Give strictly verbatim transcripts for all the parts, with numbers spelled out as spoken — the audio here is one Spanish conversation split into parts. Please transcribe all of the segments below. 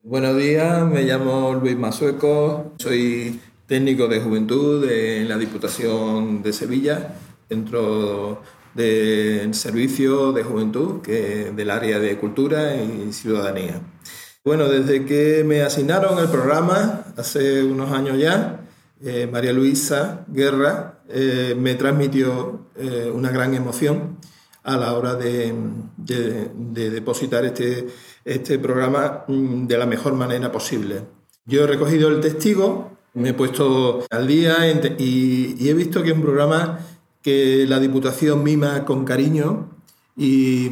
Buenos días, me llamo Luis Masueco, soy técnico de juventud en la Diputación de Sevilla, dentro del servicio de juventud que, del área de cultura y ciudadanía. Bueno, desde que me asignaron el programa, hace unos años ya, eh, María Luisa Guerra eh, me transmitió eh, una gran emoción a la hora de, de, de depositar este, este programa de la mejor manera posible. Yo he recogido el testigo, me he puesto al día y, y he visto que es un programa que la Diputación mima con cariño y,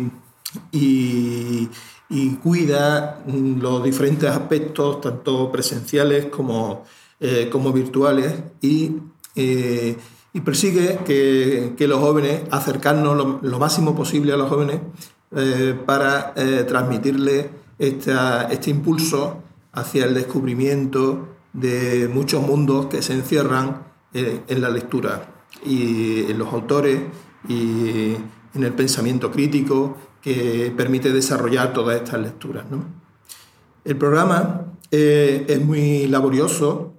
y, y cuida los diferentes aspectos, tanto presenciales como, eh, como virtuales, y eh, y persigue que, que los jóvenes, acercarnos lo, lo máximo posible a los jóvenes eh, para eh, transmitirles esta, este impulso hacia el descubrimiento de muchos mundos que se encierran eh, en la lectura y en los autores y en el pensamiento crítico que permite desarrollar todas estas lecturas, ¿no? El programa eh, es muy laborioso.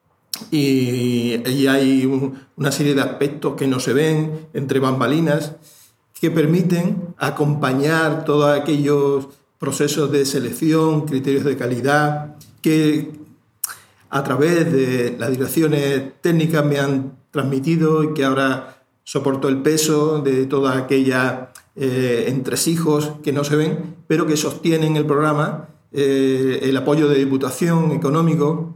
Y, y hay un, una serie de aspectos que no se ven entre bambalinas que permiten acompañar todos aquellos procesos de selección, criterios de calidad que a través de las direcciones técnicas me han transmitido y que ahora soporto el peso de todas aquellas eh, entresijos que no se ven, pero que sostienen el programa, eh, el apoyo de Diputación económico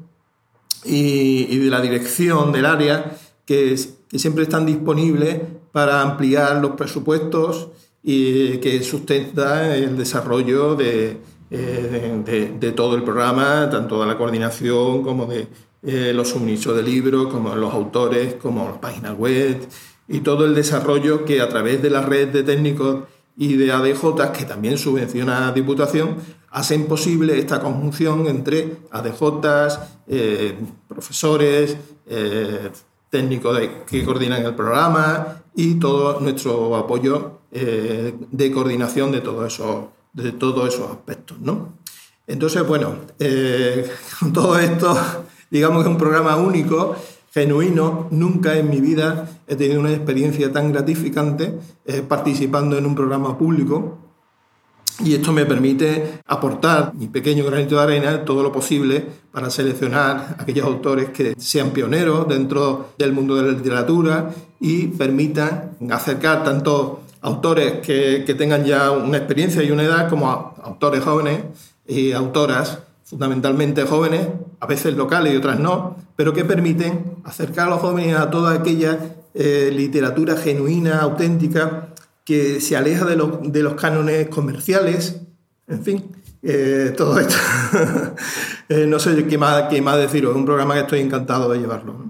y, y de la dirección del área, que, que siempre están disponibles para ampliar los presupuestos y que sustenta el desarrollo de, eh, de, de todo el programa, tanto de la coordinación como de eh, los suministros de libros, como los autores, como las páginas web y todo el desarrollo que a través de la red de técnicos y de A D J, que también subvenciona Diputación, hacen posible esta conjunción entre A D J, eh, profesores, eh, técnicos de, que coordinan el programa y todo nuestro apoyo eh, de coordinación de todos esos, de todos esos aspectos, ¿no? Entonces, bueno, eh, con todo esto, digamos que es un programa único, genuino. Nunca en mi vida he tenido una experiencia tan gratificante eh, participando en un programa público, y esto me permite aportar mi pequeño granito de arena, todo lo posible, para seleccionar aquellos autores que sean pioneros dentro del mundo de la literatura y permitan acercar tanto autores que, que tengan ya una experiencia y una edad como a autores jóvenes y autoras fundamentalmente jóvenes, a veces locales y otras no, pero que permiten acercar a los jóvenes a toda aquella eh, literatura genuina, auténtica, que se aleja de, lo, de los cánones comerciales, en fin, eh, todo esto. eh, no sé qué más, qué más deciros, es un programa que estoy encantado de llevarlo.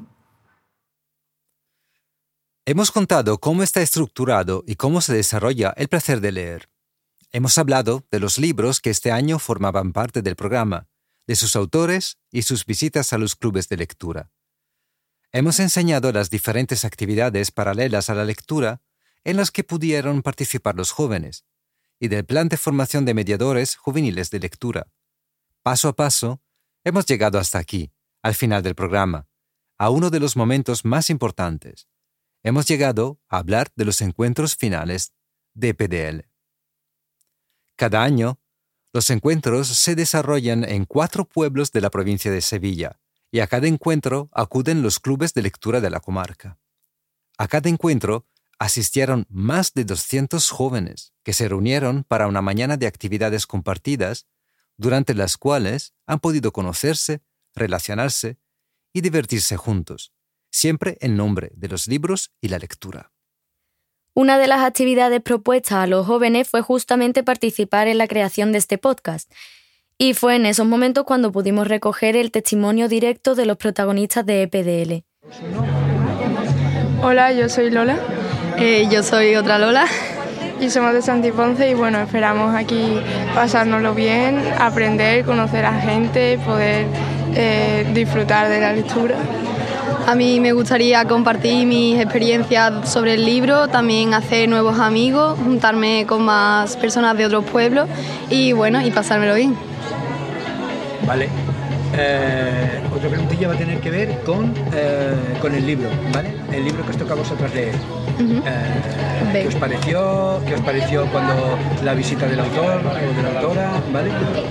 Hemos contado cómo está estructurado y cómo se desarrolla el placer de leer. Hemos hablado de los libros que este año formaban parte del programa, de sus autores y sus visitas a los clubes de lectura. Hemos enseñado las diferentes actividades paralelas a la lectura en las que pudieron participar los jóvenes, y del plan de formación de mediadores juveniles de lectura. Paso a paso, hemos llegado hasta aquí, al final del programa, a uno de los momentos más importantes. Hemos llegado a hablar de los encuentros finales de E P D L. Cada año, los encuentros se desarrollan en cuatro pueblos de la provincia de Sevilla, y a cada encuentro acuden los clubes de lectura de la comarca. A cada encuentro asistieron más de doscientos jóvenes que se reunieron para una mañana de actividades compartidas, durante las cuales han podido conocerse, relacionarse y divertirse juntos, siempre en nombre de los libros y la lectura. Una de las actividades propuestas a los jóvenes fue justamente participar en la creación de este podcast, y fue en esos momentos cuando pudimos recoger el testimonio directo de los protagonistas de E P D L. Hola, yo soy Lola. Eh, yo soy otra Lola. Y somos de Santi Ponce y bueno, esperamos aquí pasárnoslo bien, aprender, conocer a gente, poder eh, disfrutar de la lectura. A mí me gustaría compartir mis experiencias sobre el libro, también hacer nuevos amigos, juntarme con más personas de otros pueblos y bueno, y pasármelo bien. Vale. Eh, otra preguntilla va a tener que ver con, eh, con el libro, ¿vale? El libro que os toca a vosotras leer. Uh-huh. eh, ¿Qué os pareció? ¿Qué os pareció cuando la visita del autor o de la autora? ¿Vale?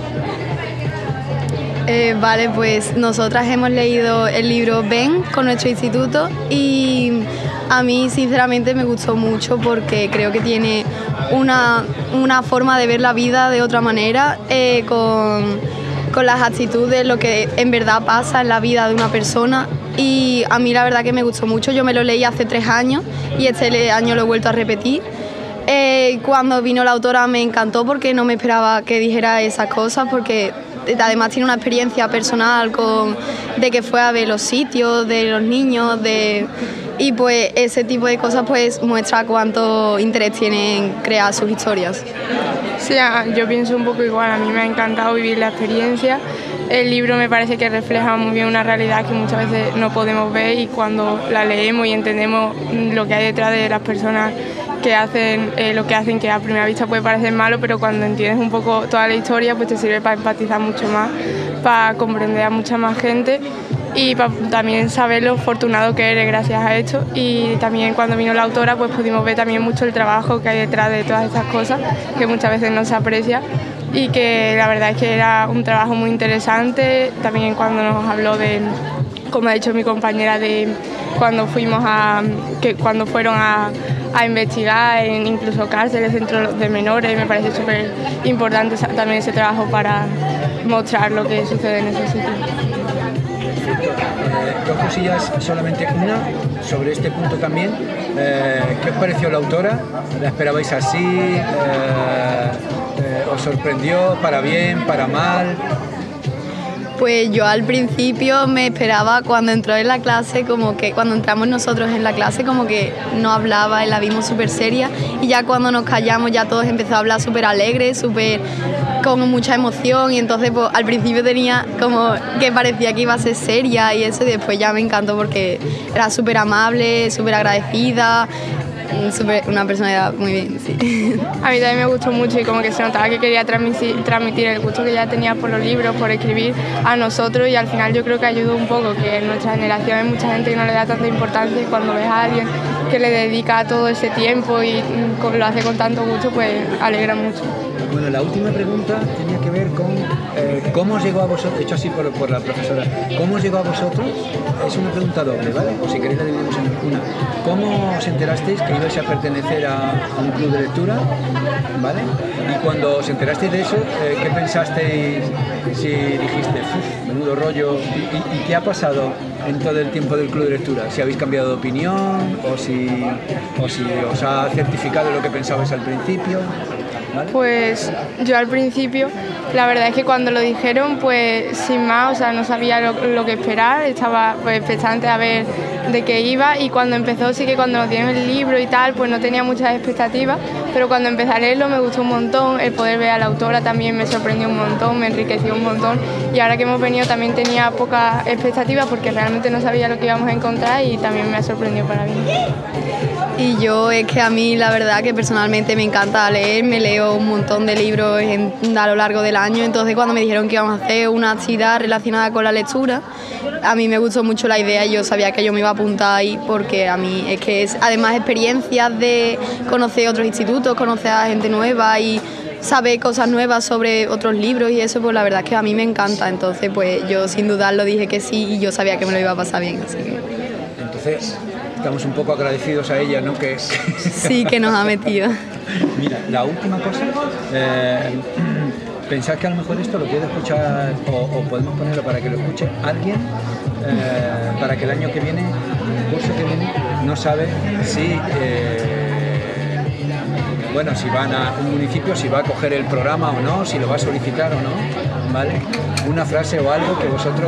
Eh, vale, pues nosotras hemos leído el libro Ven con nuestro instituto y a mí sinceramente me gustó mucho porque creo que tiene una, una forma de ver la vida de otra manera, eh, con, con las actitudes, lo que en verdad pasa en la vida de una persona, y a mí la verdad que me gustó mucho. Yo me lo leí hace tres años y este año lo he vuelto a repetir. Eh, cuando vino la autora me encantó porque no me esperaba que dijera esas cosas, porque además tiene una experiencia personal con, de que fue a ver los sitios de los niños, de, y pues ese tipo de cosas pues muestra cuánto interés tiene en crear sus historias. Sí, yo pienso un poco igual, a mí me ha encantado vivir la experiencia. El libro me parece que refleja muy bien una realidad que muchas veces no podemos ver, y cuando la leemos y entendemos lo que hay detrás de las personas que hacen eh, lo que hacen, que a primera vista puede parecer malo, pero cuando entiendes un poco toda la historia pues te sirve para empatizar mucho más, para comprender a mucha más gente y para también saber lo afortunado que eres gracias a esto. Y también cuando vino la autora pues pudimos ver también mucho el trabajo que hay detrás de todas estas cosas, que muchas veces no se aprecia, y que la verdad es que era un trabajo muy interesante. También cuando nos habló de, como ha dicho mi compañera, de cuando fuimos a, que cuando fueron a, a investigar en incluso cárceles, centros de menores, me parece súper importante también ese trabajo para mostrar lo que sucede en esos sitios. Eh, dos cosillas, solamente una sobre este punto también. Eh, ¿Qué os pareció la autora? ¿La esperabais así? Eh, eh, ¿Os sorprendió para bien, para mal? Pues yo al principio me esperaba, cuando entró en la clase, como que cuando entramos nosotros en la clase, como que no hablaba y la vimos súper seria, y ya cuando nos callamos ya todos empezó a hablar súper alegre, súper con mucha emoción, y entonces pues al principio tenía como que parecía que iba a ser seria y eso, y después ya me encantó porque era súper amable, súper agradecida. Super, una personalidad muy bien, sí. A mí también me gustó mucho, y como que se notaba que quería transmitir, transmitir el gusto que ella tenía por los libros, por escribir a nosotros, y al final yo creo que ayudó un poco, que en nuestra generación hay mucha gente que no le da tanta importancia, y cuando ves a alguien que le dedica todo ese tiempo y lo hace con tanto gusto, pues alegra mucho. Bueno, la última pregunta tenía que ver con eh, cómo os llegó a vosotros, hecho así por, por la profesora, ¿cómo os llegó a vosotros? Es una pregunta doble, ¿vale? O si queréis la dividimos en una. ¿Cómo os enterasteis que ibais a pertenecer a, a un club de lectura? ¿Vale? Y cuando os enterasteis de eso, eh, ¿qué pensasteis? Si dijiste, uff, menudo rollo, ¿Y, y, ¿y qué ha pasado en todo el tiempo del club de lectura? ¿Si habéis cambiado de opinión o si, o si os ha certificado lo que pensabais al principio? ¿Vale? Pues yo al principio, la verdad es que cuando lo dijeron, pues sin más, o sea, no sabía lo, lo que esperar, estaba pues expectante a ver de qué iba, y cuando empezó, sí que cuando nos dieron el libro y tal, pues no tenía muchas expectativas, pero cuando empecé a leerlo me gustó un montón, el poder ver a la autora también me sorprendió un montón, me enriqueció un montón, y ahora que hemos venido también tenía pocas expectativas porque realmente no sabía lo que íbamos a encontrar, y también me ha sorprendido para bien. Y yo es que a mí la verdad que personalmente me encanta leer, me leo un montón de libros en, a lo largo del año, entonces cuando me dijeron que íbamos a hacer una actividad relacionada con la lectura, a mí me gustó mucho la idea, y yo sabía que yo me iba a apuntar ahí porque a mí es que es además experiencias de conocer otros institutos, conocer a gente nueva y saber cosas nuevas sobre otros libros, y eso pues la verdad es que a mí me encanta, entonces pues yo sin dudarlo dije que sí, y yo sabía que me lo iba a pasar bien, así que... Entonces estamos un poco agradecidos a ella, ¿no? Que sí, que nos ha metido. Mira, la última cosa, eh, pensad que a lo mejor esto lo puede escuchar, o, o podemos ponerlo para que lo escuche alguien, eh, para que el año que viene, el curso que viene, no sabe si, eh, bueno, si van a un municipio, si va a coger el programa o no, si lo va a solicitar o no, ¿vale? Una frase o algo que vosotros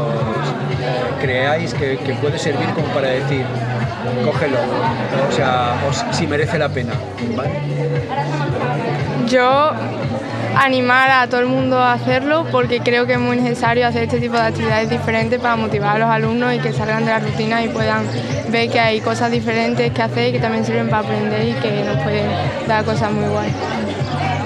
eh, creáis que, que puede servir como para decir, cógelo, o sea, o si merece la pena, ¿vale? Yo animar a todo el mundo a hacerlo, porque creo que es muy necesario hacer este tipo de actividades diferentes para motivar a los alumnos y que salgan de la rutina y puedan ver que hay cosas diferentes que hacer y que también sirven para aprender y que nos pueden dar cosas muy guays.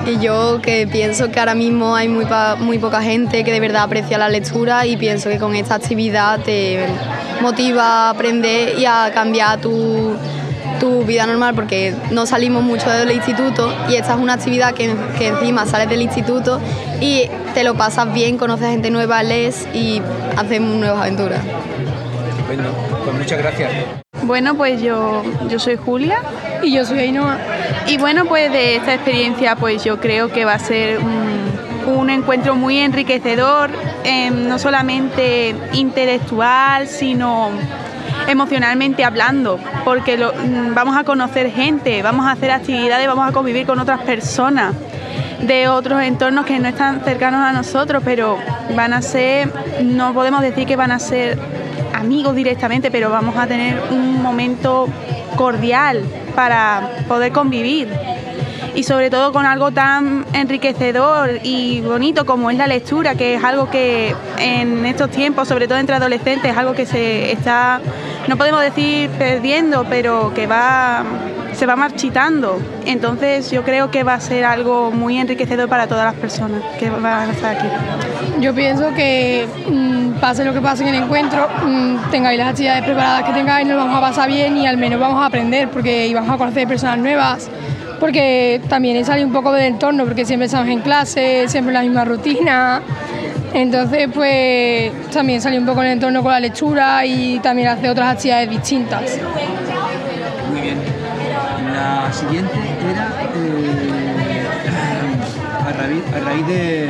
Y yo que pienso que ahora mismo hay muy, pa- muy poca gente que de verdad aprecia la lectura y pienso que con esta actividad te motiva a aprender y a cambiar tu, tu vida normal, porque no salimos mucho del instituto y esta es una actividad que, que encima sales del instituto y te lo pasas bien, conoces gente nueva, lees y haces nuevas aventuras. Estupendo. Pues muchas gracias. Bueno, pues yo, yo soy Julia. Y yo soy Ainhoa. Y bueno, pues de esta experiencia pues yo creo que va a ser un, un encuentro muy enriquecedor, eh, no solamente intelectual, sino emocionalmente hablando, porque lo, vamos a conocer gente, vamos a hacer actividades, vamos a convivir con otras personas de otros entornos que no están cercanos a nosotros, pero van a ser, no podemos decir que van a ser amigos directamente, pero vamos a tener un momento cordial para poder convivir, y sobre todo con algo tan enriquecedor y bonito como es la lectura, que es algo que en estos tiempos, sobre todo entre adolescentes, es algo que se está, no podemos decir perdiendo, pero que va se va marchitando. Entonces yo creo que va a ser algo muy enriquecedor para todas las personas que van a estar aquí. Yo pienso que mmm, pase lo que pase en el encuentro, mmm, tengáis las actividades preparadas que tengáis, nos vamos a pasar bien y al menos vamos a aprender, porque vamos a conocer personas nuevas, porque también es salir un poco del entorno, porque siempre estamos en clase, siempre la misma rutina. Entonces, pues también salir un poco del entorno con la lectura y también hacer otras actividades distintas. Muy bien. La siguiente era eh, a, raíz, a raíz de,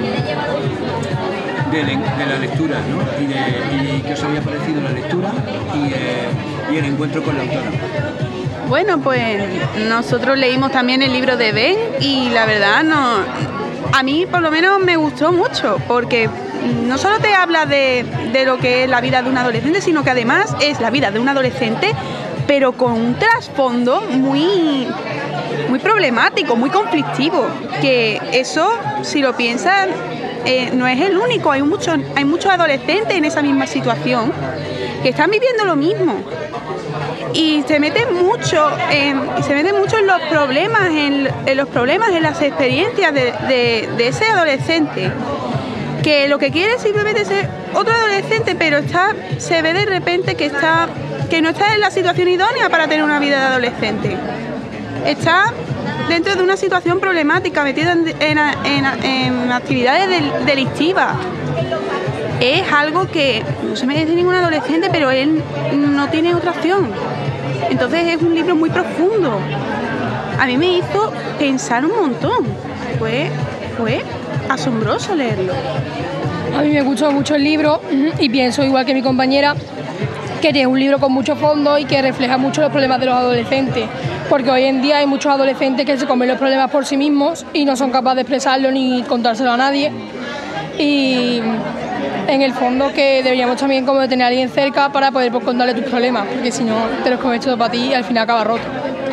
de, de la lectura, ¿no? Y, de, y qué os había parecido la lectura y, eh, y el encuentro con la autora. Bueno, pues nosotros leímos también el libro de Ben y la verdad no, a mí por lo menos me gustó mucho, porque no solo te habla de, de lo que es la vida de un adolescente, sino que además es la vida de un adolescente, pero con un trasfondo muy, muy problemático, muy conflictivo, que eso, si lo piensas, eh, no es el único, hay, mucho, hay muchos adolescentes en esa misma situación que están viviendo lo mismo. Y se meten mucho en, se meten mucho en los problemas, en, en los problemas, en las experiencias de, de, de ese adolescente, que lo que quiere es simplemente ser otro adolescente, pero está, se ve de repente que está, que no está en la situación idónea para tener una vida de adolescente. Está dentro de una situación problemática, metido en, en, en, en actividades del, delictivas. Es algo que no se merece ningún adolescente, pero él no tiene otra opción. Entonces es un libro muy profundo. A mí me hizo pensar un montón. Fue, fue asombroso leerlo. A mí me gustó mucho el libro y pienso, igual que mi compañera, que es un libro con mucho fondo y que refleja mucho los problemas de los adolescentes. Porque hoy en día hay muchos adolescentes que se comen los problemas por sí mismos y no son capaces de expresarlo ni contárselo a nadie. Y en el fondo que deberíamos también como tener a alguien cerca para poder pues, contarle tus problemas, porque si no te los comes todo para ti y al final acaba roto.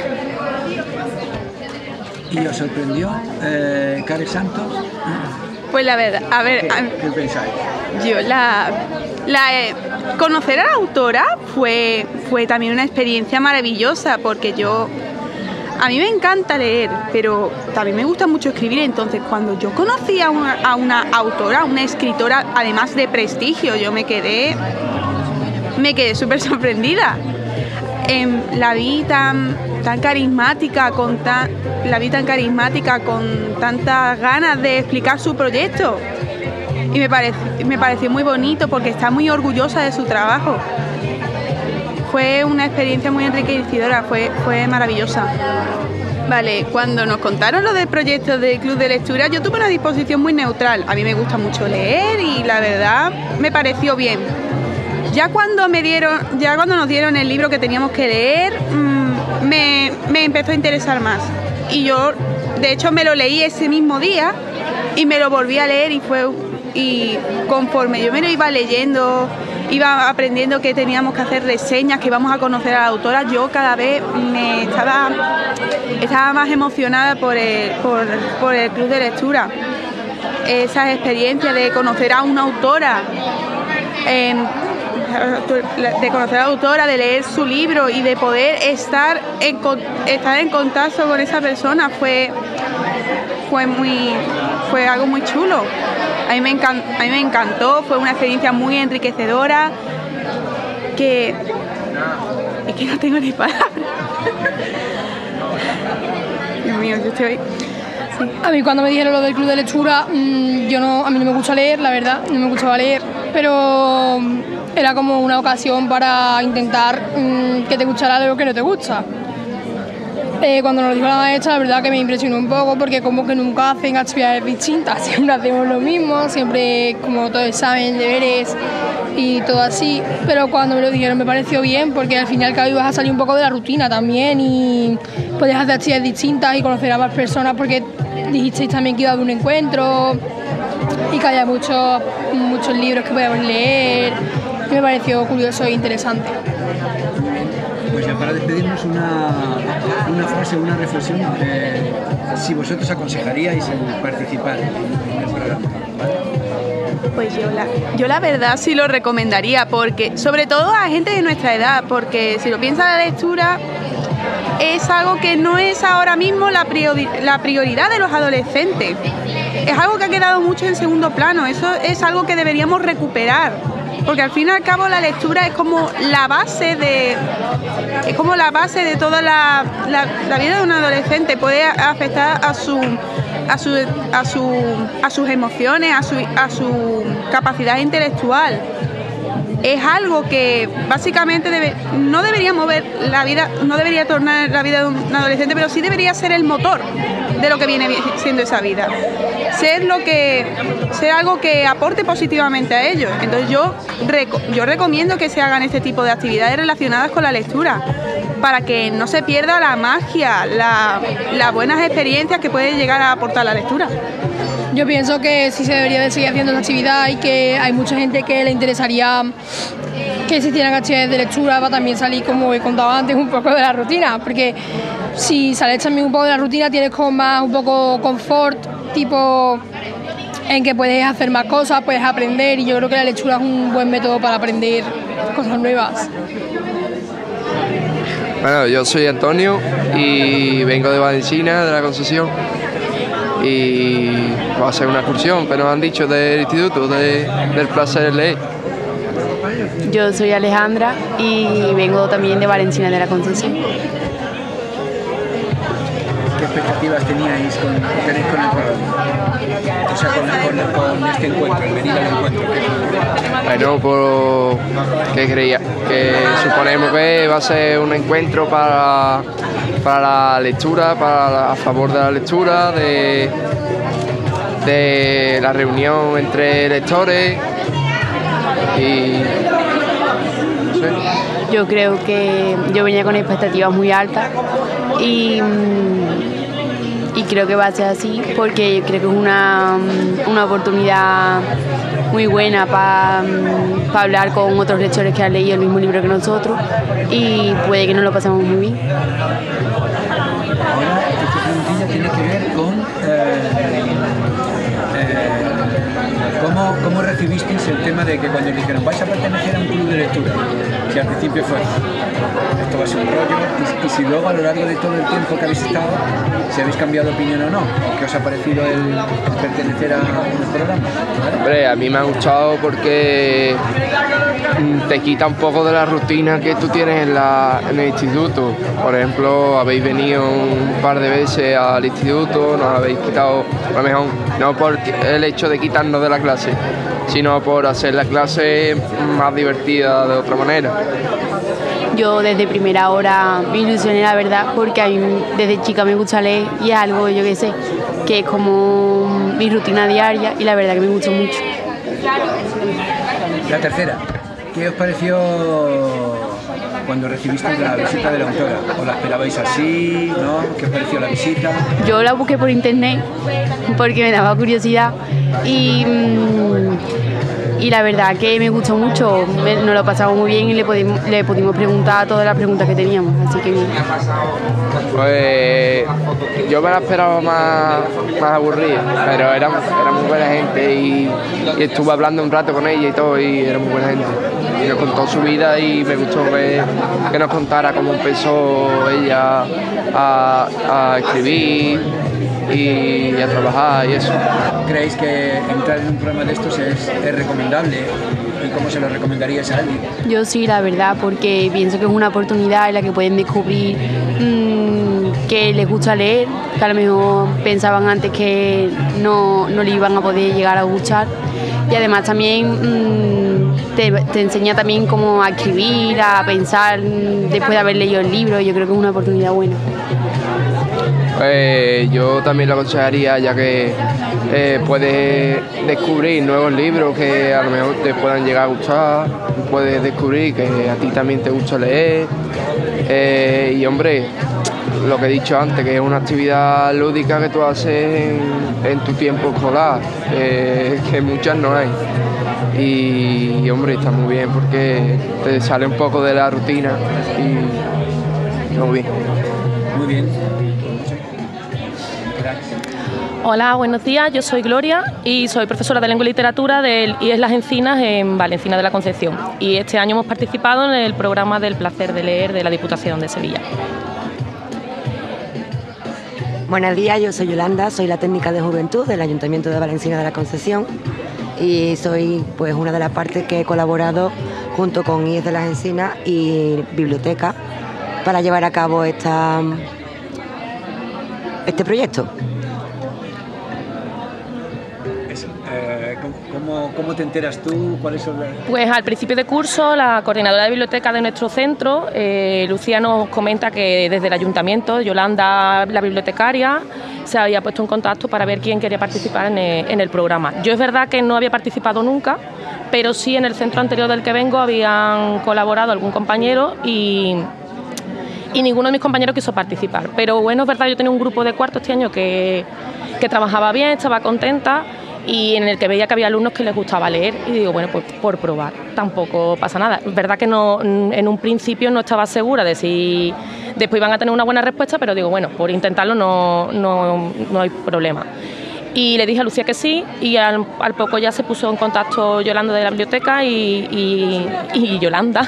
¿Y os sorprendió eh, Care Santos? Pues la verdad, a ver, ¿Qué, a, ¿qué pensáis? yo la, la eh, conocer a la autora fue, fue también una experiencia maravillosa, porque yo a mí me encanta leer, pero también me gusta mucho escribir. Entonces, cuando yo conocí a una, a una autora, una escritora, además de prestigio, yo me quedé, me quedé súper sorprendida. Eh, la vi tan, tan carismática, con tan, la vi tan carismática, con tantas ganas de explicar su proyecto. Y me pareció, me pareció muy bonito porque está muy orgullosa de su trabajo. Fue una experiencia muy enriquecedora, fue, fue maravillosa. Vale, cuando nos contaron lo del proyecto del Club de Lectura, yo tuve una disposición muy neutral. A mí me gusta mucho leer y la verdad me pareció bien. Ya cuando me dieron, ya cuando nos dieron el libro que teníamos que leer, mmm, me, me empezó a interesar más. Y yo, de hecho, me lo leí ese mismo día y me lo volví a leer y fue y conforme yo me lo iba leyendo, iba aprendiendo que teníamos que hacer reseñas, que íbamos a conocer a la autora, yo cada vez me estaba, estaba más emocionada por el, por, por el Club de Lectura. Esas experiencias de conocer a una autora, eh, de conocer a la autora, de leer su libro y de poder estar en, estar en contacto con esa persona fue, fue muy fue algo muy chulo. A mí me encantó, a mí me encantó, fue una experiencia muy enriquecedora que es que no tengo ni palabras. Dios mío, yo estoy sí. A mí cuando me dijeron lo del club de lectura, mmm, yo no, a mí no me gusta leer, la verdad, no me gustaba leer, pero era como una ocasión para intentar mmm, que te gustara algo que no te gusta. Eh, cuando nos lo dijo la maestra, la verdad que me impresionó un poco porque como que nunca hacen actividades distintas, siempre hacemos lo mismo, siempre como todo examen, deberes y todo así, pero cuando me lo dijeron me pareció bien porque al final que ibas a salir un poco de la rutina también y podías hacer actividades distintas y conocer a más personas porque dijisteis también que iba a haber un encuentro y que había muchos, muchos libros que podíamos leer y me pareció curioso e interesante. Pues ya para despedirnos una, una frase, una reflexión, eh, si vosotros aconsejaríais el participar en el programa, ¿vale? Pues yo la, yo la verdad sí lo recomendaría, porque sobre todo a gente de nuestra edad, porque si lo piensas, la lectura es algo que no es ahora mismo la, priori, la prioridad de los adolescentes. Es algo que ha quedado mucho en segundo plano, eso es algo que deberíamos recuperar. Porque al fin y al cabo la lectura es como la base de es como la base de toda la, la, la vida de un adolescente. Puede afectar a su a su a su a sus emociones, a su a su capacidad intelectual. Es algo que básicamente debe, no debería mover la vida, no debería tornar la vida de un adolescente, pero sí debería ser el motor de lo que viene siendo esa vida. Ser lo que, ser algo que aporte positivamente a ellos. Entonces yo, yo recomiendo que se hagan este tipo de actividades relacionadas con la lectura, para que no se pierda la magia, la, las buenas experiencias que puede llegar a aportar la lectura. Yo pienso que sí se debería de seguir haciendo esta actividad y que hay mucha gente que le interesaría que existieran actividades de lectura para también salir, como he contado antes, un poco de la rutina, porque si sales también un poco de la rutina tienes como más un poco confort, tipo en que puedes hacer más cosas, puedes aprender, y yo creo que la lectura es un buen método para aprender cosas nuevas. Bueno, yo soy Antonio y vengo de Valencina, de la Concepción, y voy a hacer una excursión, pero me han dicho del instituto, de, del placer de leer. Yo soy Alejandra y vengo también de Valencina, de la Concepción. ¿Qué expectativas teníais con, tenéis con el programa? O sea, con, con, con este encuentro, el venir al encuentro. Bueno, pues, ¿qué creía? Que suponemos que va a ser un encuentro para, para la lectura, para, a favor de la lectura, de, de la reunión entre lectores y... no sé. Yo creo que yo venía con expectativas muy altas y... Y creo que va a ser así porque creo que es una, una oportunidad muy buena para pa hablar con otros lectores que han leído el mismo libro que nosotros y puede que nos lo pasemos muy bien. Ahora, esta preguntilla tiene que ver con eh, eh, cómo, cómo recibisteis el tema de que cuando dijeron vais a pertenecer a un club de lectura, que al principio fue esto va a ser un rollo, y, y si luego a lo largo de todo el tiempo que habéis estado, si habéis cambiado de opinión o no, o qué os ha parecido el, el pertenecer a un programa. Hombre, a mí me ha gustado porque te quita un poco de la rutina que tú tienes en, la, en el instituto. Por ejemplo, habéis venido un par de veces al instituto, nos habéis quitado, a lo mejor no por el hecho de quitarnos de la clase, sino por hacer la clase más divertida de otra manera. Yo desde primera hora me ilusioné, la verdad, porque a mí desde chica me gusta leer y es algo, yo qué sé, que es como mi rutina diaria y la verdad que me gustó mucho. La tercera, ¿qué os pareció cuando recibisteis la visita de la autora? ¿Os la esperabais así? ¿No? ¿Qué os pareció la visita? Yo la busqué por internet porque me daba curiosidad y... Y la verdad que me gustó mucho, nos lo pasamos muy bien y le pudimos, le pudimos preguntar todas las preguntas que teníamos, así que bien. Pues yo me la esperaba más, más aburrida, pero era, era muy buena gente y, y estuve hablando un rato con ella y todo y era muy buena gente. Y nos contó su vida y me gustó que, que nos contara cómo empezó ella a, a escribir y, y a trabajar y eso. ¿Creéis que entrar en un programa de estos es, es recomendable? ¿Y cómo se lo recomendarías a alguien? Yo sí, la verdad, porque pienso que es una oportunidad en la que pueden descubrir mmm, que les gusta leer, que a lo mejor pensaban antes que no, no le iban a poder llegar a gustar. Y además también mmm, te, te enseña también cómo a escribir, a pensar mmm, después de haber leído el libro. Yo creo que es una oportunidad buena. Eh, yo también lo aconsejaría, ya que eh, puedes descubrir nuevos libros que a lo mejor te puedan llegar a gustar, puedes descubrir que a ti también te gusta leer eh, y hombre, lo que he dicho antes, que es una actividad lúdica que tú haces en, en tu tiempo escolar, eh, que muchas no hay. Y, y hombre, está muy bien porque te sale un poco de la rutina y muy bien. Muy bien. Hola, buenos días, yo soy Gloria y soy profesora de Lengua y Literatura del I E S Las Encinas en Valencina de la Concepción, y este año hemos participado en el programa del placer de leer de la Diputación de Sevilla. Buenos días, yo soy Yolanda, soy la técnica de juventud del Ayuntamiento de Valencina de la Concepción y soy pues una de las partes que he colaborado junto con I E S de las Encinas y Biblioteca para llevar a cabo esta, este proyecto. ¿Cómo, ¿Cómo te enteras tú? ¿Cuáles son las...? Pues al principio de curso, la coordinadora de biblioteca de nuestro centro, eh, Lucía, nos comenta que desde el ayuntamiento, Yolanda, la bibliotecaria, se había puesto en contacto para ver quién quería participar en el, en el programa. Yo es verdad que no había participado nunca, pero sí en el centro anterior del que vengo habían colaborado algún compañero y... y ninguno de mis compañeros quiso participar. Pero bueno, es verdad, yo tenía un grupo de cuarto este año que, que trabajaba bien, estaba contenta y en el que veía que había alumnos que les gustaba leer y digo, bueno, pues por probar, tampoco pasa nada. Es verdad que no, en un principio no estaba segura de si después iban a tener una buena respuesta, pero digo, bueno, por intentarlo no, no, no hay problema. Y le dije a Lucía que sí, y al, al poco ya se puso en contacto Yolanda de la biblioteca y, y, y Yolanda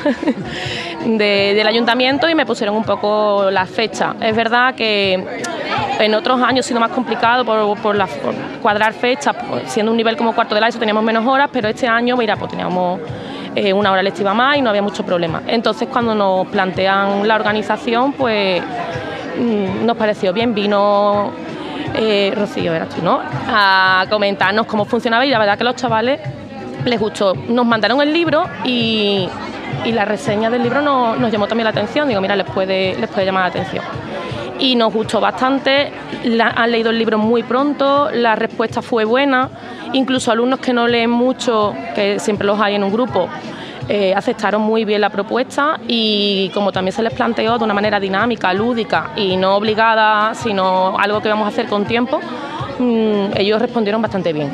de, del ayuntamiento, y me pusieron un poco la fecha. Es verdad que en otros años ha sido más complicado por, por, la, por cuadrar fechas, pues, siendo un nivel como cuarto de la ESO teníamos menos horas, pero este año, mira, pues teníamos eh, una hora lectiva más y no había mucho problema. Entonces, cuando nos plantean la organización, pues mmm, nos pareció bien. Vino Eh, Rocío, eras tú, ¿no?, a comentarnos cómo funcionaba y la verdad que a los chavales les gustó. Nos mandaron el libro y, y la reseña del libro nos, nos llamó también la atención. Digo, mira, les puede, les puede llamar la atención. Y nos gustó bastante, la, han leído el libro muy pronto, la respuesta fue buena, incluso alumnos que no leen mucho, que siempre los hay en un grupo, Eh, aceptaron muy bien la propuesta y como también se les planteó de una manera dinámica, lúdica y no obligada, sino algo que vamos a hacer con tiempo, mmm, ellos respondieron bastante bien.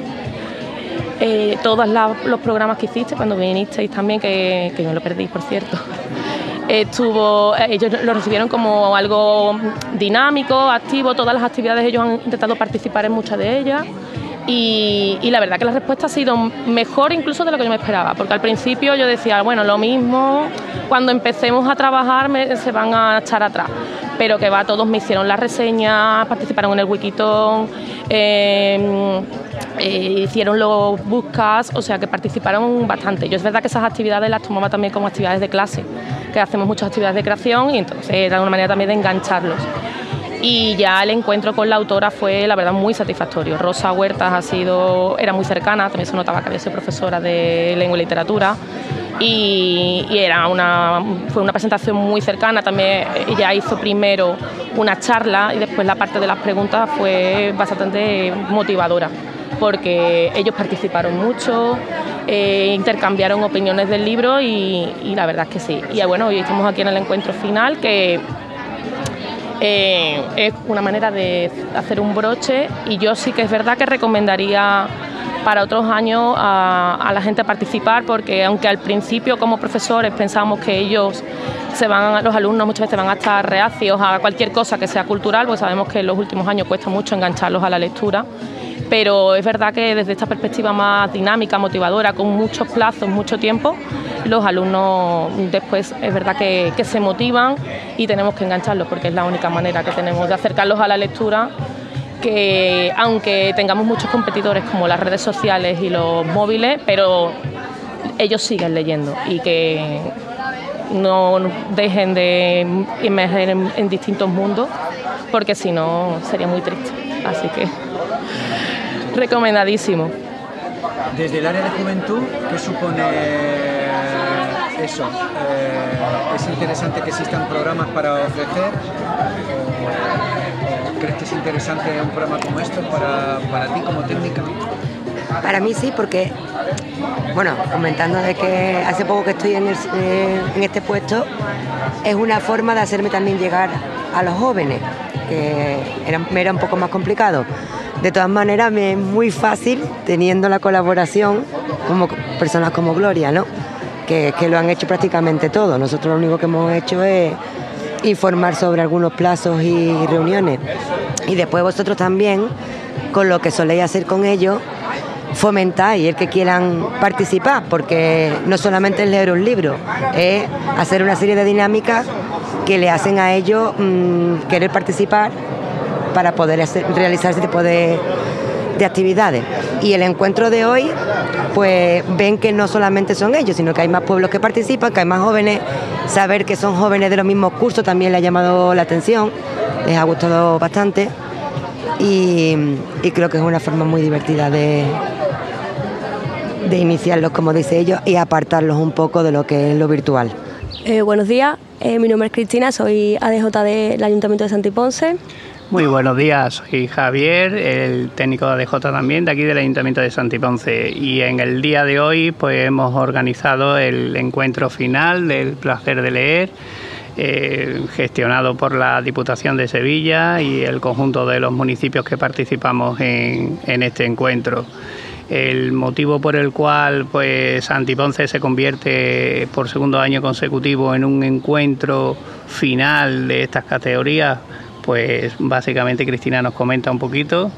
Eh, todos la, los programas que hiciste, cuando vinisteis también, que, que no lo perdí, por cierto, estuvo, ellos lo recibieron como algo dinámico, activo, todas las actividades ellos han intentado participar en muchas de ellas. Y, y la verdad que la respuesta ha sido mejor incluso de lo que yo me esperaba, porque al principio yo decía, bueno, lo mismo, cuando empecemos a trabajar me, se van a echar atrás, pero que va, todos me hicieron la reseña, participaron en el Wikitón, eh, eh, hicieron los bookcasts, o sea que participaron bastante. Yo es verdad que esas actividades las tomaba también como actividades de clase, que hacemos muchas actividades de creación y entonces era una manera también de engancharlos. Y ya el encuentro con la autora fue, la verdad, muy satisfactorio. Rosa Huertas ha sido, era muy cercana, también se notaba que había sido profesora de Lengua y Literatura y, y era una, fue una presentación muy cercana. También ella hizo primero una charla y después la parte de las preguntas fue bastante motivadora, porque ellos participaron mucho, eh, intercambiaron opiniones del libro y, y la verdad es que sí. Y bueno, hoy estamos aquí en el encuentro final, que Eh, es una manera de hacer un broche, y yo sí que es verdad que recomendaría para otros años a, a la gente participar, porque aunque al principio como profesores pensamos que ellos se van, los alumnos muchas veces van a estar reacios a cualquier cosa que sea cultural, pues sabemos que en los últimos años cuesta mucho engancharlos a la lectura, pero es verdad que desde esta perspectiva más dinámica, motivadora, con muchos plazos, mucho tiempo, los alumnos después es verdad que, que se motivan y tenemos que engancharlos, porque es la única manera que tenemos de acercarlos a la lectura, que aunque tengamos muchos competidores como las redes sociales y los móviles, pero ellos siguen leyendo y que no dejen de emerger en, en distintos mundos, porque si no sería muy triste. Así que recomendadísimo. Desde el área de juventud, ¿qué supone eso? Eh, ¿Es interesante que existan programas para ofrecer? ¿O, o crees que es interesante un programa como esto para, para ti como técnica? Para mí sí, porque, bueno, comentando de que hace poco que estoy en, el, eh, en este puesto, es una forma de hacerme también llegar a los jóvenes, que era, me era un poco más complicado. De todas maneras, me es muy fácil teniendo la colaboración como personas como Gloria, ¿no? Que, que lo han hecho prácticamente todo. Nosotros lo único que hemos hecho es informar sobre algunos plazos y reuniones. Y después vosotros también, con lo que soléis hacer con ellos, fomentáis el que quieran participar, porque no solamente es leer un libro, es hacer una serie de dinámicas que le hacen a ellos mmm, querer participar para poder hacer, realizar ese tipo de, de actividades. Y el encuentro de hoy, pues ven que no solamente son ellos, sino que hay más pueblos que participan, que hay más jóvenes. Saber que son jóvenes de los mismos cursos también les ha llamado la atención, les ha gustado bastante y, y creo que es una forma muy divertida de, de iniciarlos, como dice ellos, y apartarlos un poco de lo que es lo virtual. Eh, buenos días, eh, mi nombre es Cristina, soy A D J del Ayuntamiento de Santiponce. Muy buenos días, soy Javier, el técnico de A D J también, de aquí del Ayuntamiento de Santiponce. Y en el día de hoy pues hemos organizado el encuentro final del placer de leer, eh, gestionado por la Diputación de Sevilla y el conjunto de los municipios que participamos en, en este encuentro. El motivo por el cual pues Santiponce se convierte por segundo año consecutivo en un encuentro final de estas categorías, pues básicamente Cristina nos comenta un poquito.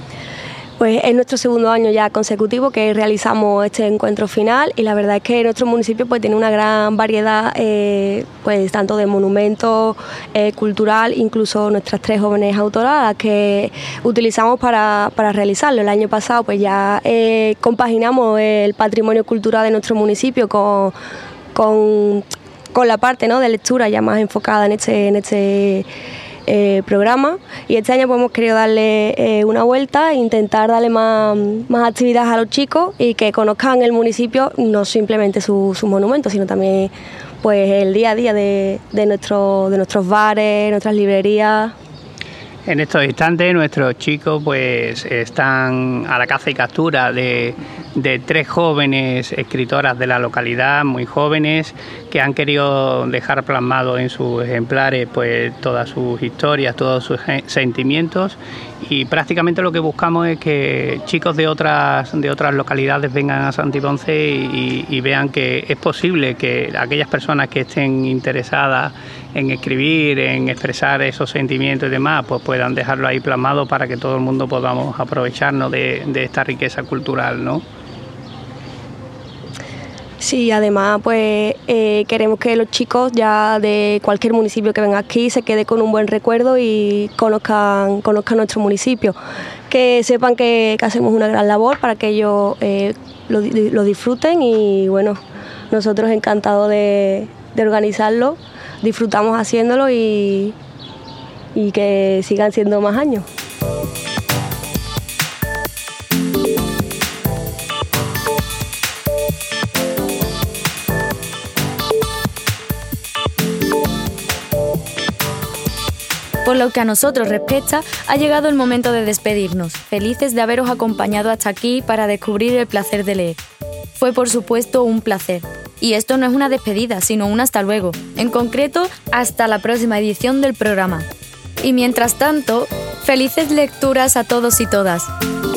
Pues es nuestro segundo año ya consecutivo que realizamos este encuentro final y la verdad es que nuestro municipio pues tiene una gran variedad eh, pues tanto de monumentos, eh, cultural, incluso nuestras tres jóvenes autoras las que utilizamos para, para realizarlo. El año pasado pues ya eh, compaginamos el patrimonio cultural de nuestro municipio con, con, con la parte, ¿no?, de lectura ya más enfocada en este, en este Eh, programa, y este año pues hemos querido darle eh, una vuelta e intentar darle más, más actividades a los chicos y que conozcan el municipio, no simplemente sus su monumentos, sino también pues el día a día de, de, nuestro, de nuestros bares, nuestras librerías. En estos instantes nuestros chicos pues están a la caza y captura de, de tres jóvenes escritoras de la localidad, muy jóvenes, que han querido dejar plasmado en sus ejemplares pues todas sus historias, todos sus sentimientos, y prácticamente lo que buscamos es que chicos de otras, de otras localidades vengan a Santiponce y, y vean que es posible que aquellas personas que estén interesadas en escribir, en expresar esos sentimientos y demás, pues puedan dejarlo ahí plasmado para que todo el mundo podamos aprovecharnos de, de esta riqueza cultural, ¿no? Sí, además pues eh, queremos que los chicos ya de cualquier municipio que venga aquí se quede con un buen recuerdo y conozcan, conozcan nuestro municipio, que sepan que, que hacemos una gran labor para que ellos eh, lo, lo disfruten y bueno, nosotros encantados de, de organizarlo, disfrutamos haciéndolo y, y que sigan siendo más años. Por lo que a nosotros respecta, ha llegado el momento de despedirnos, felices de haberos acompañado hasta aquí para descubrir el placer de leer. Fue por supuesto un placer. Y esto no es una despedida, sino un hasta luego. En concreto, hasta la próxima edición del programa. Y mientras tanto, felices lecturas a todos y todas.